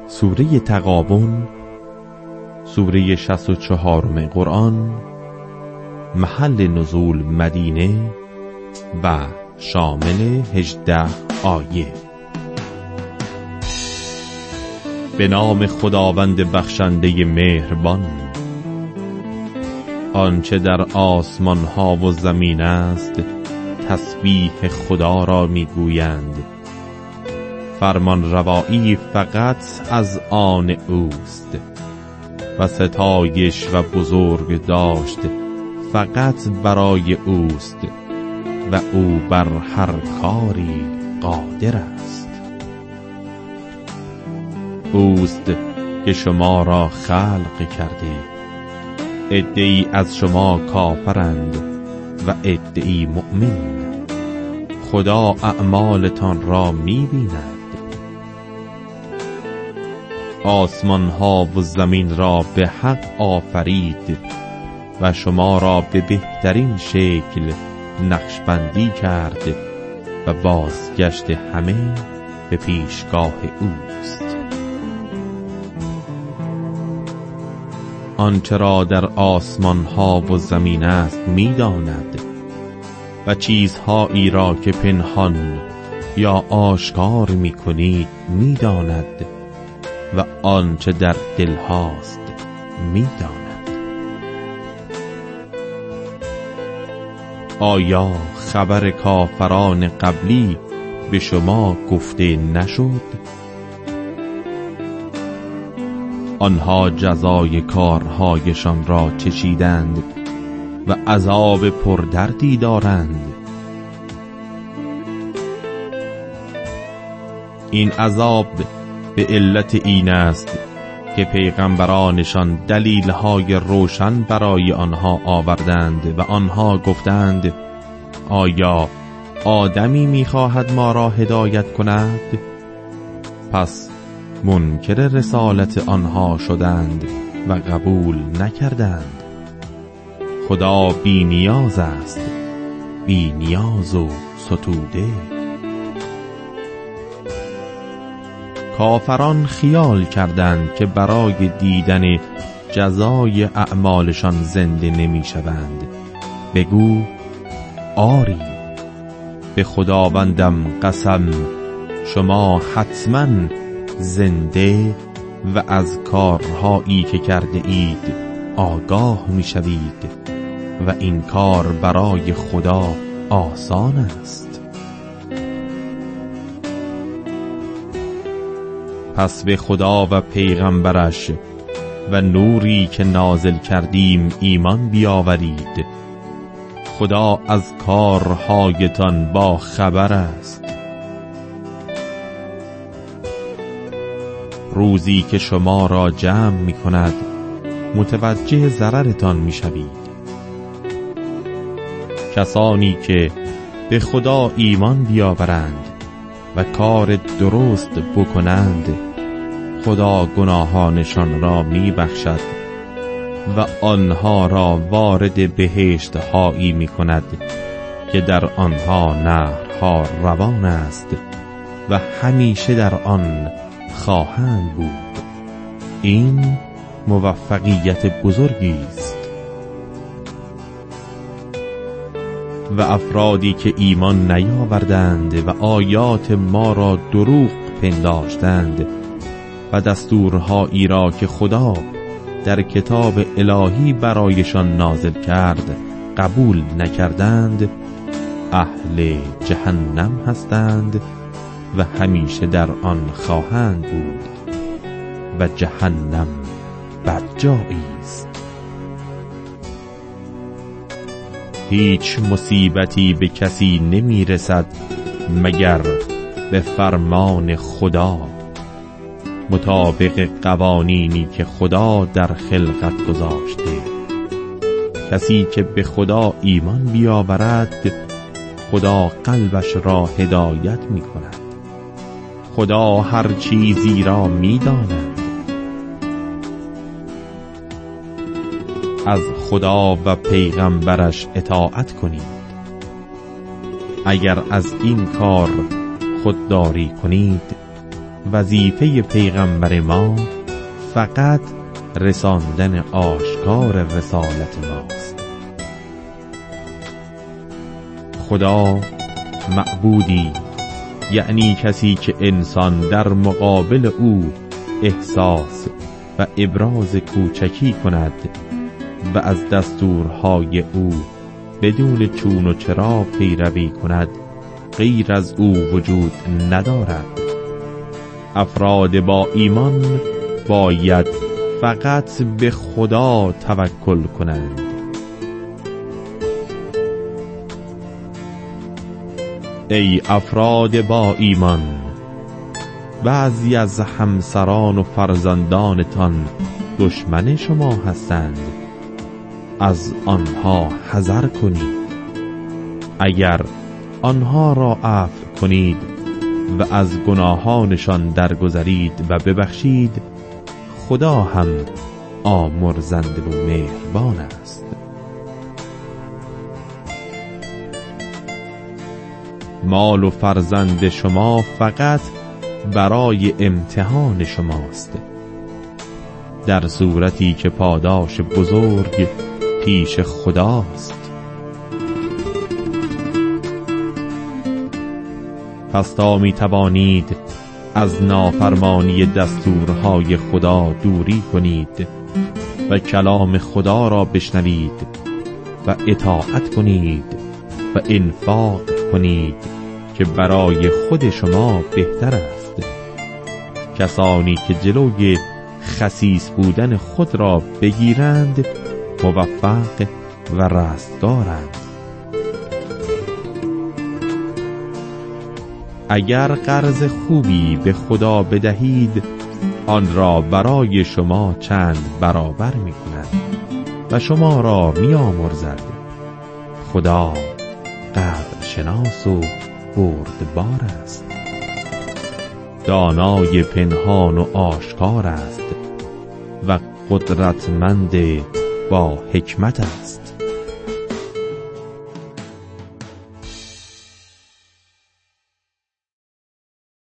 سوره تغابن، سوره 64 قرآن، محل نزول مدینه و شامل 18 آیه. به نام خداوند بخشنده مهربان. آنچه در آسمان ها و زمین است تسبیح خدا را میگویند. فرمان روایی فقط از آن اوست و ستایش و بزرگ داشت فقط برای اوست و او بر هر کاری قادر است. اوست که شما را خلق کرده، عده‌ای از شما کافرند و عده‌ای مؤمن. خدا اعمالتان را می‌بیند. آسمان ها و زمین را به حق آفرید و شما را به بهترین شکل نقشبندی کرد و بازگشت همه به پیشگاه اوست. آنچه را در آسمان ها و زمین است می‌داند و چیزهایی را که پنهان یا آشکار می‌کنید می‌داند و آنچه در دل هاست می‌داند. آیا خبر کافران قبلی به شما گفته نشد؟ آنها جزای کارهایشان را چشیدند و عذاب پردردی دارند. این عذاب به علت این است که پیغمبرانشان دلیل‌های روشن برای آنها آوردند و آنها گفتند آیا آدمی می‌خواهد ما را هدایت کند؟ پس منکر رسالت آنها شدند و قبول نکردند. خدا بی نیاز است، بی نیاز و ستوده. کافران خیال کردند که برای دیدن جزای اعمالشان زنده نمی شوند. بگو آری، به خداوندم قسم شما حتما زنده و از کارهایی که کرده اید آگاه می شوید و این کار برای خدا آسان است. پس به خدا و پیغمبرش و نوری که نازل کردیم ایمان بیاورید. خدا از کارهایتان با خبر است. روزی که شما را جمع می کند متوجه ضررتان می شوید. کسانی که به خدا ایمان بیاورند و کار درست بکنند خدا گناهانشان را می بخشد و آنها را وارد بهشت هایی می کند که در آنها نهرها روان است و همیشه در آن خواهند بود. این موفقیت بزرگی است. و افرادی که ایمان نیاوردند و آیات ما را دروغ پنداشتند و دستورهایی را که خدا در کتاب الهی برایشان نازل کرد قبول نکردند، اهل جهنم هستند و همیشه در آن خواهند بود و جهنم بدجایی است. هیچ مصیبتی به کسی نمی رسد مگر به فرمان خدا، مطابق قوانینی که خدا در خلقت گذاشته. کسی که به خدا ایمان بیاورد خدا قلبش را هدایت می کند. خدا هر چیزی را می داند. از خدا و پیغمبرش اطاعت کنید. اگر از این کار خودداری کنید وظیفه پیغمبر ما فقط رساندن آشکار رسالت ماست. خدا معبودی، یعنی کسی که انسان در مقابل او احساس و ابراز کوچکی کند و از دستورهای او بدون چون و چرا پیروی کند، غیر از او وجود ندارد. افراد با ایمان باید فقط به خدا توکل کنند. ای افراد با ایمان، بعضی از همسران و فرزندانتان دشمن شما هستند، از آنها حذر کنید. اگر آنها را عفو کنید و از گناهانشان درگذرید و ببخشید، خدا هم آمرزنده و مهربان است. مال و فرزند شما فقط برای امتحان شماست، در صورتی که پاداش بزرگ پیش خداست. پس تا می توانید از نافرمانی دستورهای خدا دوری کنید و کلام خدا را بشنوید و اطاعت کنید و انفاق کنید که برای خود شما بهتر است. کسانی که جلوی خسیس بودن خود را بگیرند موفق و رستگارند. اگر قرض خوبی به خدا بدهید، آن را برای شما چند برابر می کند و شما را می آمرزد. خدا قدر شناس و بردبار است، دانای پنهان و آشکار است و قدرتمند با حکمت است.